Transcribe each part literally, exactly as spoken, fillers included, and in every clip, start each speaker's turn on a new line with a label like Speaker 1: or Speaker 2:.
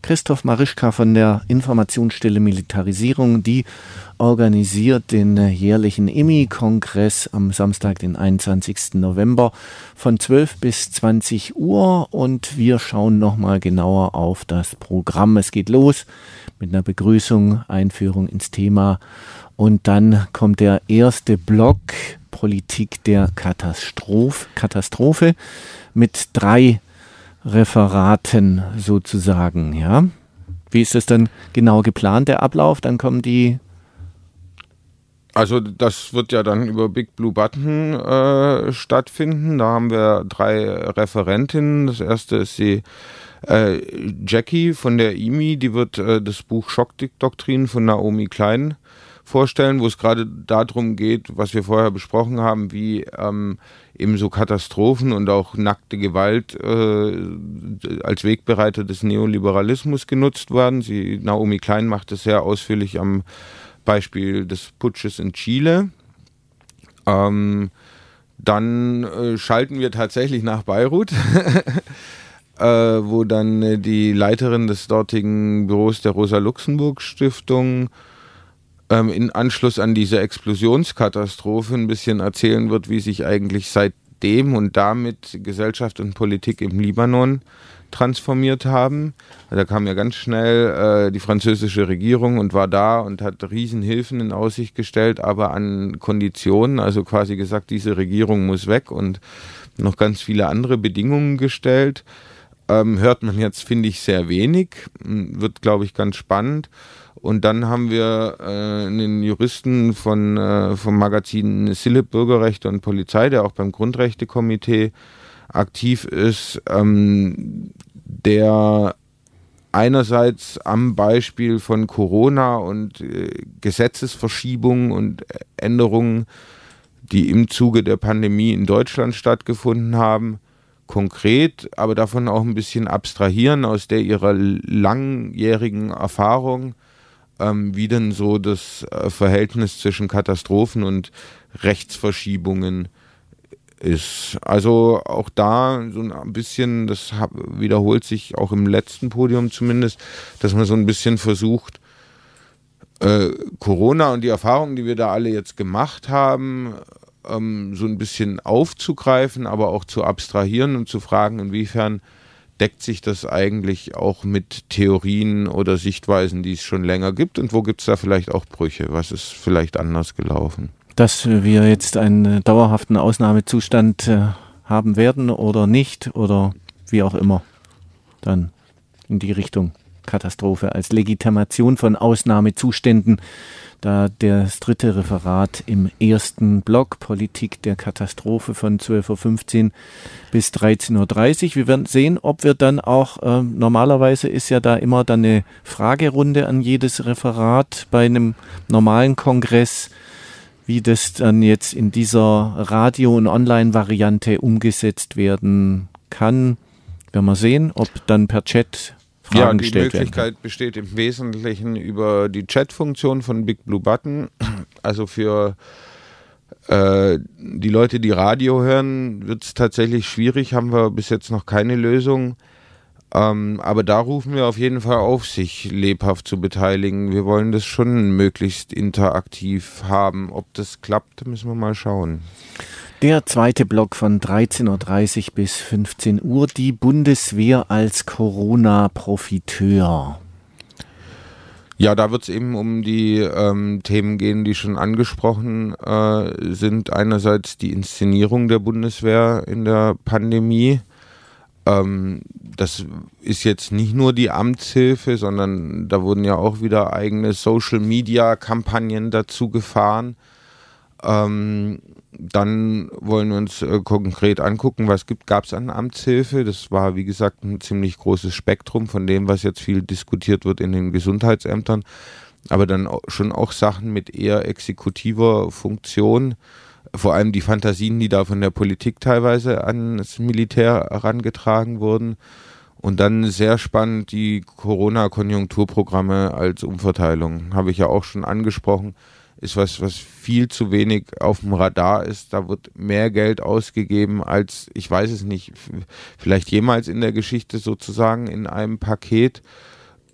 Speaker 1: Christoph Marischka von der Informationsstelle Militarisierung, die organisiert den jährlichen I M I-Kongress am Samstag, den einundzwanzigsten November von zwölf bis zwanzig Uhr und wir schauen nochmal genauer auf das Programm. Es geht los mit einer Begrüßung, Einführung ins Thema und dann kommt der erste Block Politik der Katastrophe, Katastrophe mit drei Referaten sozusagen, ja. Wie ist das dann genau geplant, der Ablauf? Dann kommen die...
Speaker 2: Also das wird ja dann über Big Blue Button äh, stattfinden. Da haben wir drei Referentinnen. Das erste ist die äh, Jackie von der I M I, die wird äh, das Buch Schockdoktrin von Naomi Klein vorstellen, wo es gerade darum geht, was wir vorher besprochen haben, wie ähm, eben so Katastrophen und auch nackte Gewalt äh, als Wegbereiter des Neoliberalismus genutzt werden. Sie, Naomi Klein macht das sehr ausführlich am Beispiel des Putsches in Chile. Ähm, dann äh, schalten wir tatsächlich nach Beirut, äh, wo dann äh, die Leiterin des dortigen Büros der Rosa-Luxemburg-Stiftung ähm, in Anschluss an diese Explosionskatastrophe ein bisschen erzählen wird, wie sich eigentlich seitdem und damit Gesellschaft und Politik im Libanon transformiert haben. Da kam ja ganz schnell äh, die französische Regierung und war da und hat Riesenhilfen in Aussicht gestellt, aber an Konditionen, also quasi gesagt, diese Regierung muss weg und noch ganz viele andere Bedingungen gestellt. Ähm, hört man jetzt, finde ich, sehr wenig. Wird, glaube ich, ganz spannend. Und dann haben wir äh, einen Juristen von, äh, vom Magazin Sillip Bürgerrechte und Polizei, der auch beim Grundrechtekomitee aktiv ist, ähm, der einerseits am Beispiel von Corona und äh, Gesetzesverschiebungen und Änderungen, die im Zuge der Pandemie in Deutschland stattgefunden haben, konkret, aber davon auch ein bisschen abstrahieren aus der ihrer langjährigen Erfahrung, ähm, wie denn so das äh, Verhältnis zwischen Katastrophen und Rechtsverschiebungen ist. Also auch da so ein bisschen, das wiederholt sich auch im letzten Podium zumindest, dass man so ein bisschen versucht, äh, Corona und die Erfahrungen, die wir da alle jetzt gemacht haben, ähm, so ein bisschen aufzugreifen, aber auch zu abstrahieren und zu fragen, inwiefern deckt sich das eigentlich auch mit Theorien oder Sichtweisen, die es schon länger gibt und wo gibt es da vielleicht auch Brüche? Was ist vielleicht anders gelaufen?
Speaker 1: Dass wir jetzt einen dauerhaften Ausnahmezustand äh, haben werden oder nicht oder wie auch immer, dann in die Richtung Katastrophe als Legitimation von Ausnahmezuständen. Da das dritte Referat im ersten Block Politik der Katastrophe von zwölf Uhr fünfzehn bis dreizehn Uhr dreißig. Wir werden sehen, ob wir dann auch, äh, normalerweise ist ja da immer dann eine Fragerunde an jedes Referat bei einem normalen Kongress, wie das dann jetzt in dieser Radio- und Online-Variante umgesetzt werden kann. Werden wir sehen, ob dann per Chat Fragen gestellt werden.
Speaker 2: Ja, die Möglichkeit besteht im Wesentlichen über die Chat-Funktion von Big Blue Button. Also für äh, die Leute, die Radio hören, wird es tatsächlich schwierig, haben wir bis jetzt noch keine Lösung. Ähm, aber da rufen wir auf jeden Fall auf, sich lebhaft zu beteiligen. Wir wollen das schon möglichst interaktiv haben. Ob das klappt, müssen wir mal schauen.
Speaker 1: Der zweite Block von dreizehn Uhr dreißig bis fünfzehn Uhr, die Bundeswehr als Corona-Profiteur.
Speaker 2: Ja, da wird es eben um die ähm, Themen gehen, die schon angesprochen äh, sind. Einerseits die Inszenierung der Bundeswehr in der Pandemie. Ähm, das ist jetzt nicht nur die Amtshilfe, sondern da wurden ja auch wieder eigene Social-Media-Kampagnen dazu gefahren. Ähm, dann wollen wir uns äh, konkret angucken, was gibt, gab es an Amtshilfe. Das war, wie gesagt, ein ziemlich großes Spektrum von dem, was jetzt viel diskutiert wird in den Gesundheitsämtern. Aber dann auch, schon auch Sachen mit eher exekutiver Funktion. Vor allem die Fantasien, die da von der Politik teilweise an das Militär herangetragen wurden. Und dann sehr spannend die Corona-Konjunkturprogramme als Umverteilung. Habe ich ja auch schon angesprochen. Ist was, was viel zu wenig auf dem Radar ist. Da wird mehr Geld ausgegeben als, ich weiß es nicht, vielleicht jemals in der Geschichte sozusagen in einem Paket.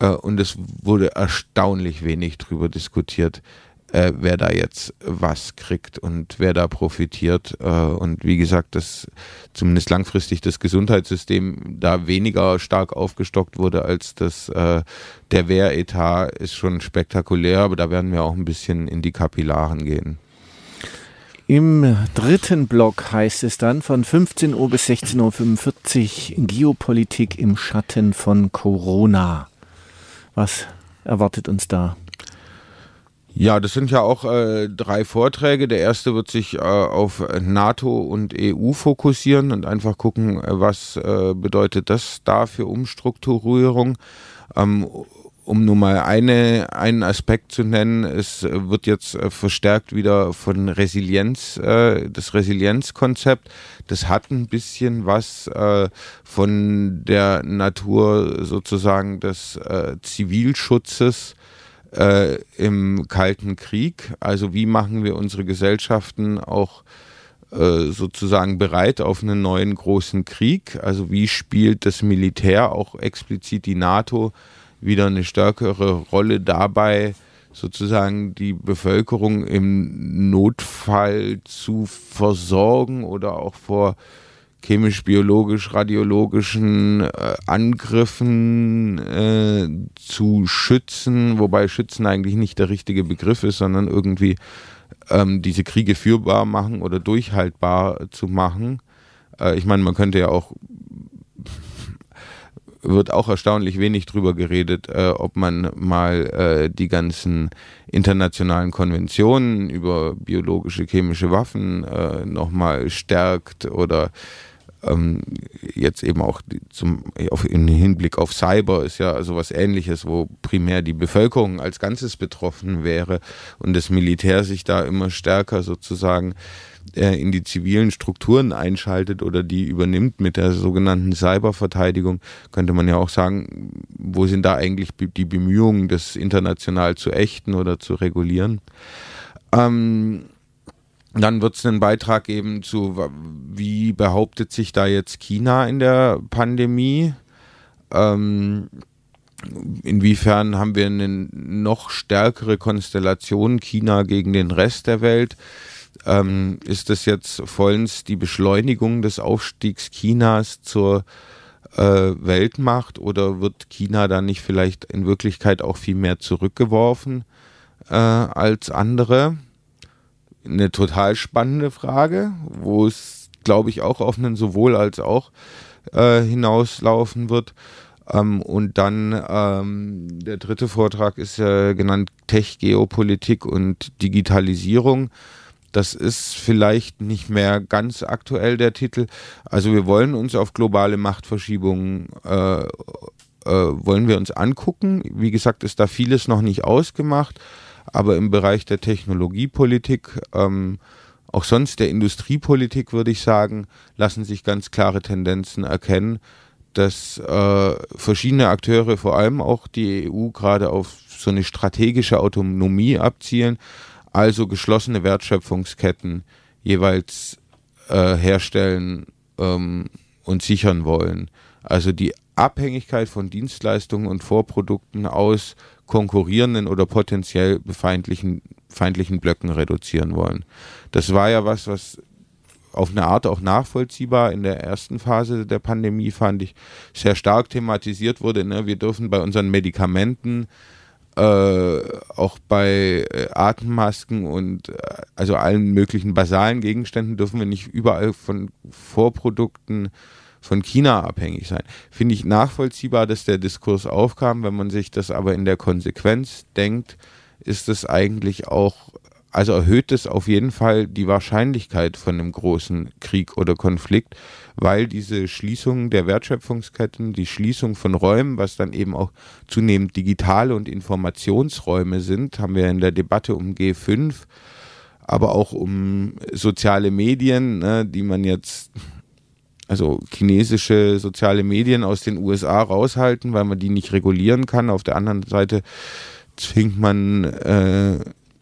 Speaker 2: äh, und es wurde erstaunlich wenig drüber diskutiert, äh, wer da jetzt was kriegt und wer da profitiert. Äh, und wie gesagt, dass zumindest langfristig das Gesundheitssystem da weniger stark aufgestockt wurde als das äh, der Wehretat, ist schon spektakulär, aber da werden wir auch ein bisschen in die Kapillaren gehen.
Speaker 1: Im dritten Block heißt es dann von fünfzehn Uhr bis sechzehn Uhr fünfundvierzig Geopolitik im Schatten von Corona. Was erwartet uns da?
Speaker 2: Ja, das sind ja auch äh, drei Vorträge. Der erste wird sich äh, auf NATO und E U fokussieren und einfach gucken, was äh, bedeutet das da für Umstrukturierung. Ähm, Um nur mal eine, einen Aspekt zu nennen, es wird jetzt verstärkt wieder von Resilienz, äh, das Resilienzkonzept. Das hat ein bisschen was äh, von der Natur sozusagen des äh, Zivilschutzes äh, im Kalten Krieg. Also wie machen wir unsere Gesellschaften auch äh, sozusagen bereit auf einen neuen großen Krieg? Also wie spielt das Militär, auch explizit die NATO, wieder eine stärkere Rolle dabei, sozusagen die Bevölkerung im Notfall zu versorgen oder auch vor chemisch, biologisch, radiologischen äh, Angriffen äh, zu schützen, wobei schützen eigentlich nicht der richtige Begriff ist, sondern irgendwie ähm, diese Kriege führbar machen oder durchhaltbar zu machen. Äh, ich meine, man könnte ja auch wird auch erstaunlich wenig drüber geredet, äh, ob man mal äh, die ganzen internationalen Konventionen über biologische, chemische Waffen äh, nochmal stärkt oder ähm, jetzt eben auch die, zum, auf, im Hinblick auf Cyber ist ja sowas Ähnliches, wo primär die Bevölkerung als Ganzes betroffen wäre und das Militär sich da immer stärker sozusagen in die zivilen Strukturen einschaltet oder die übernimmt mit der sogenannten Cyberverteidigung, könnte man ja auch sagen, wo sind da eigentlich die Bemühungen, das international zu ächten oder zu regulieren? Ähm, dann wird es einen Beitrag geben zu, wie behauptet sich da jetzt China in der Pandemie? Ähm, inwiefern haben wir eine noch stärkere Konstellation China gegen den Rest der Welt? Ähm, ist das jetzt vollends die Beschleunigung des Aufstiegs Chinas zur äh, Weltmacht oder wird China dann nicht vielleicht in Wirklichkeit auch viel mehr zurückgeworfen äh, als andere? Eine total spannende Frage, wo es, glaube ich, auch auf einen sowohl als auch äh, hinauslaufen wird. Ähm, und dann ähm, der dritte Vortrag ist äh, genannt Tech, Geopolitik und Digitalisierung. Das ist vielleicht nicht mehr ganz aktuell, der Titel. Also wir wollen uns auf globale Machtverschiebungen, äh, äh, wollen wir uns angucken. Wie gesagt, ist da vieles noch nicht ausgemacht, aber im Bereich der Technologiepolitik, ähm, auch sonst der Industriepolitik, würde ich sagen, lassen sich ganz klare Tendenzen erkennen, dass äh, verschiedene Akteure, vor allem auch die E U, gerade auf so eine strategische Autonomie abzielen, also geschlossene Wertschöpfungsketten jeweils äh, herstellen ähm, und sichern wollen. Also die Abhängigkeit von Dienstleistungen und Vorprodukten aus konkurrierenden oder potenziell befeindlichen feindlichen Blöcken reduzieren wollen. Das war ja was, was auf eine Art auch nachvollziehbar in der ersten Phase der Pandemie, fand ich, sehr stark thematisiert wurde. Ne? Wir dürfen bei unseren Medikamenten Äh, auch bei äh, Atemmasken und äh, also allen möglichen basalen Gegenständen dürfen wir nicht überall von Vorprodukten von China abhängig sein. Finde ich nachvollziehbar, dass der Diskurs aufkam. Wenn man sich das aber in der Konsequenz denkt, ist es eigentlich auch, also erhöht es auf jeden Fall die Wahrscheinlichkeit von einem großen Krieg oder Konflikt, weil diese Schließung der Wertschöpfungsketten, die Schließung von Räumen, was dann eben auch zunehmend digitale und Informationsräume sind, haben wir in der Debatte um G fünf, aber auch um soziale Medien, ne, die man jetzt, also chinesische soziale Medien aus den U S A raushalten, weil man die nicht regulieren kann. Auf der anderen Seite zwingt man äh,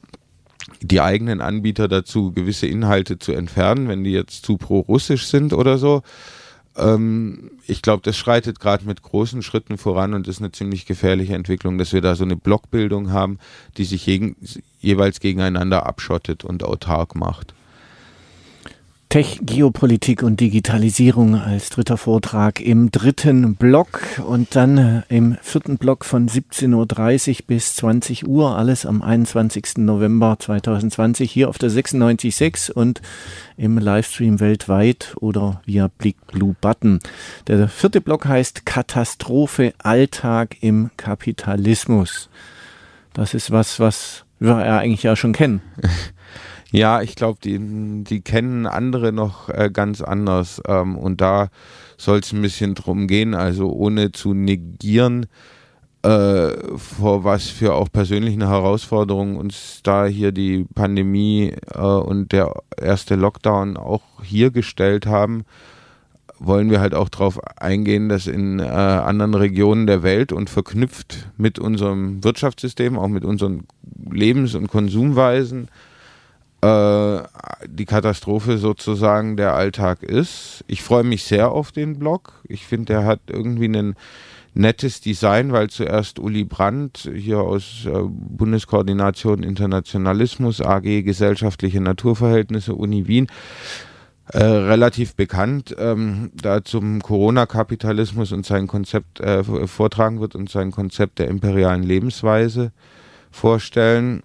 Speaker 2: die eigenen Anbieter dazu, gewisse Inhalte zu entfernen, wenn die jetzt zu pro-russisch sind oder so. Ähm, ich glaube, das schreitet gerade mit großen Schritten voran und ist eine ziemlich gefährliche Entwicklung, dass wir da so eine Blockbildung haben, die sich je, jeweils gegeneinander abschottet und autark macht.
Speaker 1: Tech, Geopolitik und Digitalisierung als dritter Vortrag im dritten Block und dann im vierten Block von siebzehn Uhr dreißig bis zwanzig Uhr, alles am einundzwanzigsten November zweitausendzwanzig hier auf der sechsundneunzig Komma sechs und im Livestream weltweit oder via Big Blue Button. Der vierte Block heißt Katastrophe, Alltag im Kapitalismus. Das ist was, was wir ja eigentlich ja schon kennen.
Speaker 2: Ja, ich glaube, die, die kennen andere noch äh, ganz anders ähm, und da soll es ein bisschen drum gehen, also ohne zu negieren, äh, vor was für auch persönlichen Herausforderungen uns da hier die Pandemie äh, und der erste Lockdown auch hier gestellt haben, wollen wir halt auch darauf eingehen, dass in äh, anderen Regionen der Welt und verknüpft mit unserem Wirtschaftssystem, auch mit unseren Lebens- und Konsumweisen, die Katastrophe sozusagen der Alltag ist. Ich freue mich sehr auf den Blog. Ich finde, der hat irgendwie ein nettes Design, weil zuerst Uli Brandt hier aus äh, Bundeskoordination Internationalismus A G Gesellschaftliche Naturverhältnisse Uni Wien äh, relativ bekannt ähm, da zum Corona-Kapitalismus und sein Konzept äh, vortragen wird und sein Konzept der imperialen Lebensweise vorstellen.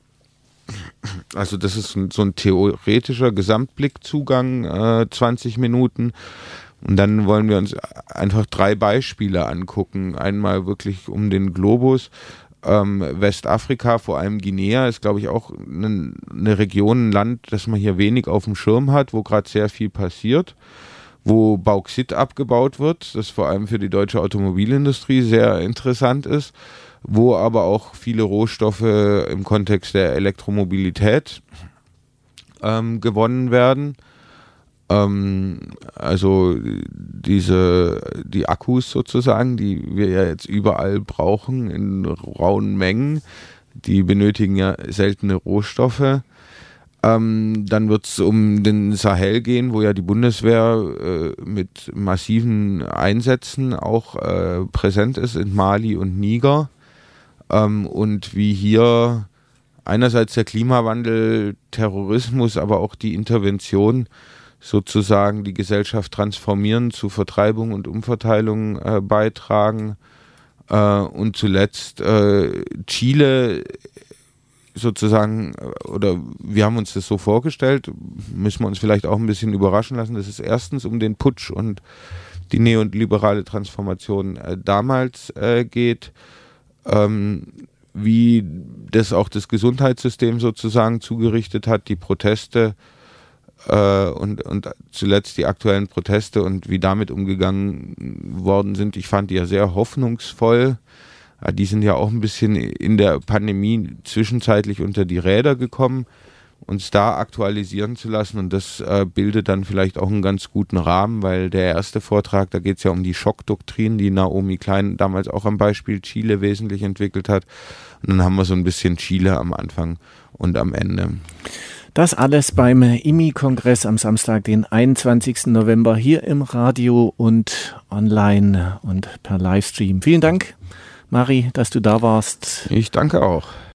Speaker 2: Also das ist so ein theoretischer Gesamtblickzugang, äh, zwanzig Minuten. Und dann wollen wir uns einfach drei Beispiele angucken. Einmal wirklich um den Globus. Ähm, Westafrika, vor allem Guinea, ist, glaube ich, auch eine, eine Region, ein Land, das man hier wenig auf dem Schirm hat, wo gerade sehr viel passiert, wo Bauxit abgebaut wird, das vor allem für die deutsche Automobilindustrie sehr interessant ist, wo aber auch viele Rohstoffe im Kontext der Elektromobilität ähm, gewonnen werden. Ähm, also diese, die Akkus sozusagen, die wir ja jetzt überall brauchen in rauen Mengen, die benötigen ja seltene Rohstoffe. Ähm, dann wird es um den Sahel gehen, wo ja die Bundeswehr äh, mit massiven Einsätzen auch äh, präsent ist in Mali und Niger. Ähm, und wie hier einerseits der Klimawandel, Terrorismus, aber auch die Intervention sozusagen die Gesellschaft transformieren, zu Vertreibung und Umverteilung äh, beitragen. Äh, und zuletzt äh, Chile sozusagen, oder wir haben uns das so vorgestellt, müssen wir uns vielleicht auch ein bisschen überraschen lassen, dass es erstens um den Putsch und die neoliberale Transformation äh, damals äh, geht, ähm, wie das auch das Gesundheitssystem sozusagen zugerichtet hat, die Proteste äh, und, und zuletzt die aktuellen Proteste und wie damit umgegangen worden sind. Ich fand die ja sehr hoffnungsvoll. Die sind ja auch ein bisschen in der Pandemie zwischenzeitlich unter die Räder gekommen, uns da aktualisieren zu lassen und das äh, bildet dann vielleicht auch einen ganz guten Rahmen, weil der erste Vortrag, da geht es ja um die Schockdoktrin, die Naomi Klein damals auch am Beispiel Chile wesentlich entwickelt hat und dann haben wir so ein bisschen Chile am Anfang und am Ende.
Speaker 1: Das alles beim I M I-Kongress am Samstag, den einundzwanzigsten November hier im Radio und online und per Livestream. Vielen Dank, Mari, dass du da warst.
Speaker 2: Ich danke auch.